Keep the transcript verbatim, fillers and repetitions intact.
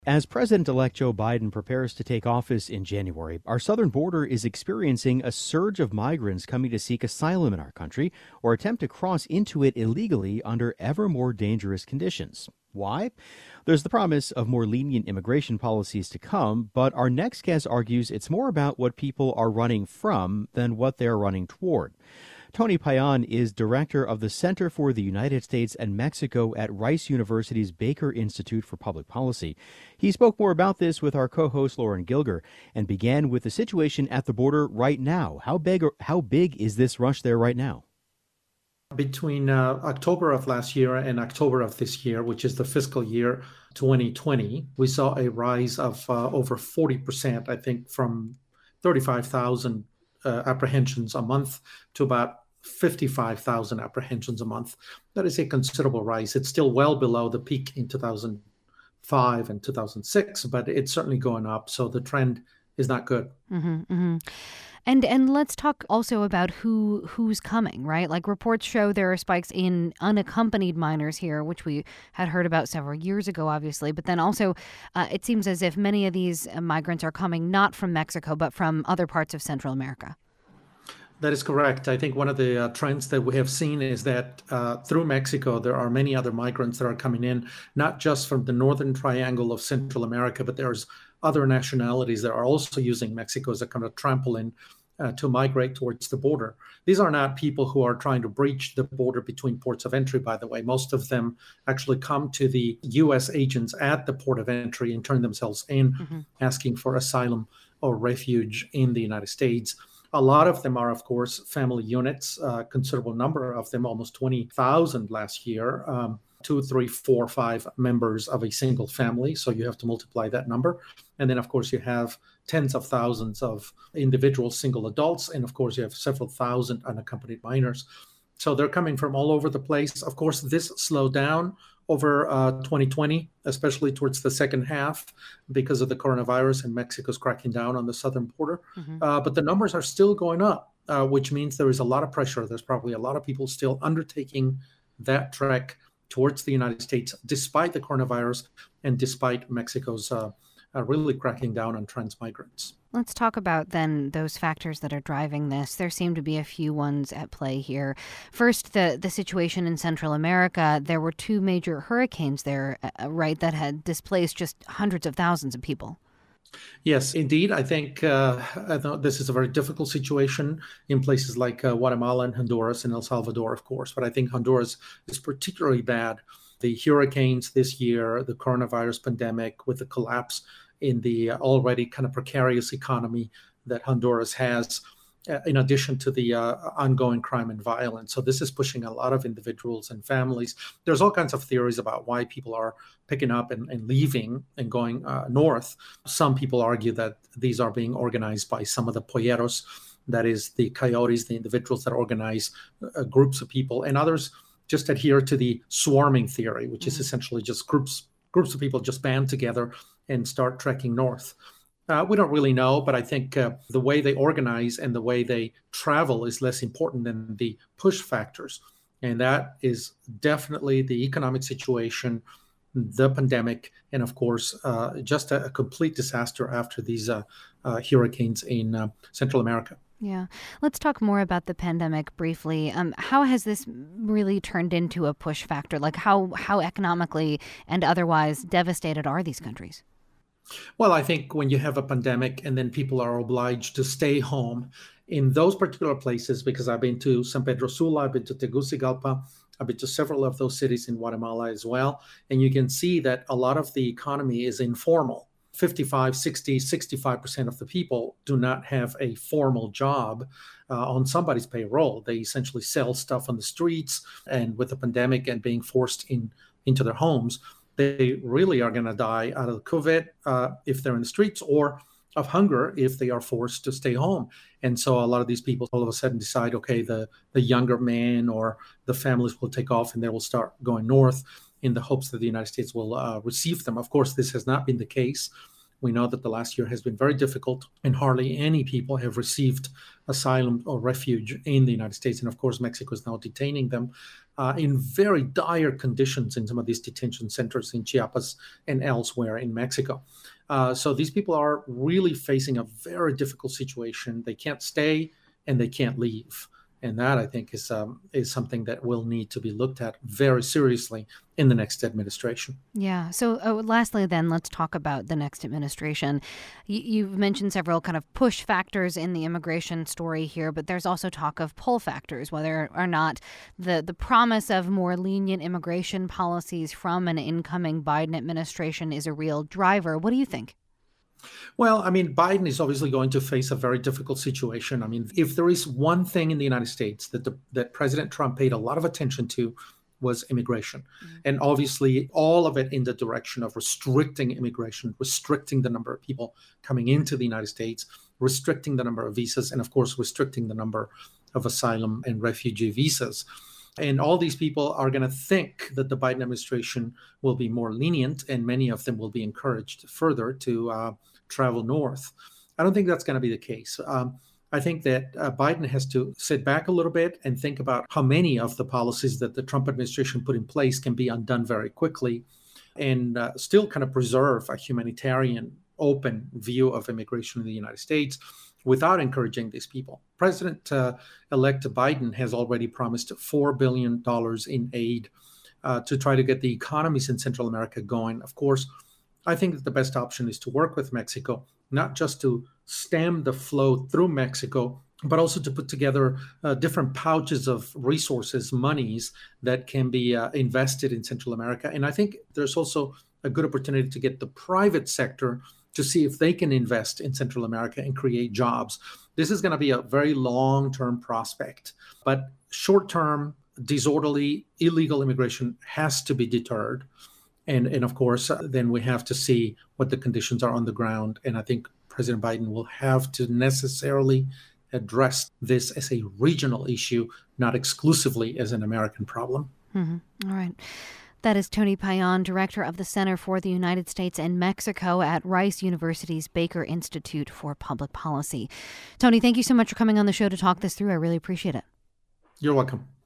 As President-elect Joe Biden prepares to take office in January, our southern border is experiencing a surge of migrants coming to seek asylum in our country or attempt to cross into it illegally under ever more dangerous conditions. Why? There's the promise of more lenient immigration policies to come, but our next guest argues it's more about what people are running from than what they're running toward. Tony Payan is director of the Center for the United States and Mexico at Rice University's Baker Institute for Public Policy. He spoke more about this with our co-host Lauren Gilger and began with the situation at the border right now. How big, or, how big is this rush there right now? Between uh, October of last year and October of this year, which is the fiscal year twenty twenty, we saw a rise of uh, over forty percent, I think, from thirty-five thousand uh, apprehensions a month to about fifty-five thousand apprehensions a month. That is a considerable rise. It's still well below the peak in two thousand five and two thousand six, but it's certainly going up. So the trend is not good. Mm-hmm, mm-hmm. And and let's talk also about who who's coming, right? Like reports show there are spikes in unaccompanied minors here, which we had heard about several years ago, obviously. But then also uh, it seems as if many of these migrants are coming not from Mexico, but from other parts of Central America. That is correct. I think one of the uh, trends that we have seen is that uh, through Mexico, there are many other migrants that are coming in, not just from the northern triangle of Central America, but there's other nationalities that are also using Mexico as a kind of trampoline uh, to migrate towards the border. These are not people who are trying to breach the border between ports of entry, by the way. Most of them actually come to the U S agents at the port of entry and turn themselves in, mm-hmm. asking for asylum or refuge in the United States. A lot of them are, of course, family units, a considerable number of them, almost twenty thousand last year, um, two, three, four, five members of a single family. So you have to multiply that number. And then, of course, you have tens of thousands of individual single adults. And, of course, you have several thousand unaccompanied minors. So they're coming from all over the place. Of course, this slowed down over uh, twenty twenty, especially towards the second half because of the coronavirus and Mexico's cracking down on the southern border. Mm-hmm. Uh, but the numbers are still going up, uh, which means there is a lot of pressure. There's probably a lot of people still undertaking that trek towards the United States, despite the coronavirus and despite Mexico's uh, uh, really cracking down on trans migrants. Let's talk about then those factors that are driving this. There seem to be a few ones at play here. First, the, the situation in Central America. There were two major hurricanes there, uh, right, that had displaced just hundreds of thousands of people. Yes, indeed. I think uh, I this is a very difficult situation in places like uh, Guatemala and Honduras and El Salvador, of course. But I think Honduras is particularly bad. The hurricanes this year, the coronavirus pandemic with the collapse in the already kind of precarious economy that Honduras has, uh, in addition to the uh, ongoing crime and violence. So this is pushing a lot of individuals and families. There's all kinds of theories about why people are picking up and, and leaving and going uh, north. Some people argue that these are being organized by some of the polleros, that is the coyotes, the individuals that organize uh, groups of people, and others just adhere to the swarming theory, which mm-hmm. is essentially just groups groups of people just band together and start trekking north. Uh, we don't really know, but I think uh, the way they organize and the way they travel is less important than the push factors. And that is definitely the economic situation, the pandemic, and of course, uh, just a, a complete disaster after these uh, uh, hurricanes in uh, Central America. Yeah. Let's talk more about the pandemic briefly. Um, how has this really turned into a push factor? Like how, how economically and otherwise devastated are these countries? Well, I think when you have a pandemic and then people are obliged to stay home in those particular places, because I've been to San Pedro Sula, I've been to Tegucigalpa, I've been to several of those cities in Guatemala as well. And you can see that a lot of the economy is informal. fifty-five, sixty, sixty-five percent of the people do not have a formal job uh, on somebody's payroll. They essentially sell stuff on the streets, and with the pandemic and being forced in into their homes, they really are going to die out of COVID uh, if they're in the streets, or of hunger if they are forced to stay home. And so a lot of these people all of a sudden decide, okay, the, the younger men or the families will take off and they will start going north in the hopes that the United States will uh, receive them. Of course, this has not been the case. We know that the last year has been very difficult and hardly any people have received asylum or refuge in the United States. And of course, Mexico is now detaining them. uh, in very dire conditions in some of these detention centers in Chiapas and elsewhere in Mexico. Uh, so these people are really facing a very difficult situation. They can't stay and they can't leave. And that, I think, is um, is something that will need to be looked at very seriously in the next administration. Yeah. So uh, lastly, then, let's talk about the next administration. Y- you've mentioned several kind of push factors in the immigration story here, but there's also talk of pull factors, whether or not the, the promise of more lenient immigration policies from an incoming Biden administration is a real driver. What do you think? Well, I mean, Biden is obviously going to face a very difficult situation. I mean, if there is one thing in the United States that the, that President Trump paid a lot of attention to was immigration. Mm-hmm. And obviously all of it in the direction of restricting immigration, restricting the number of people coming into the United States, restricting the number of visas, and of course, restricting the number of asylum and refugee visas. And all these people are going to think that the Biden administration will be more lenient, and many of them will be encouraged further to uh, travel north. I don't think that's going to be the case. Um, I think that uh, Biden has to sit back a little bit and think about how many of the policies that the Trump administration put in place can be undone very quickly and uh, still kind of preserve a humanitarian, open view of immigration in the United States without encouraging these people. President-elect uh, Biden has already promised four billion dollars in aid uh, to try to get the economies in Central America going. Of course, I think that the best option is to work with Mexico, not just to stem the flow through Mexico, but also to put together uh, different pouches of resources, monies that can be uh, invested in Central America. And I think there's also a good opportunity to get the private sector to see if they can invest in Central America and create jobs. This is going to be a very long-term prospect, but short-term, disorderly, illegal immigration has to be deterred. And, and of course, uh, then we have to see what the conditions are on the ground. And I think President Biden will have to necessarily address this as a regional issue, not exclusively as an American problem. Mm-hmm. All right. That is Tony Payan, director of the Center for the United States and Mexico at Rice University's Baker Institute for Public Policy. Tony, thank you so much for coming on the show to talk this through. I really appreciate it. You're welcome.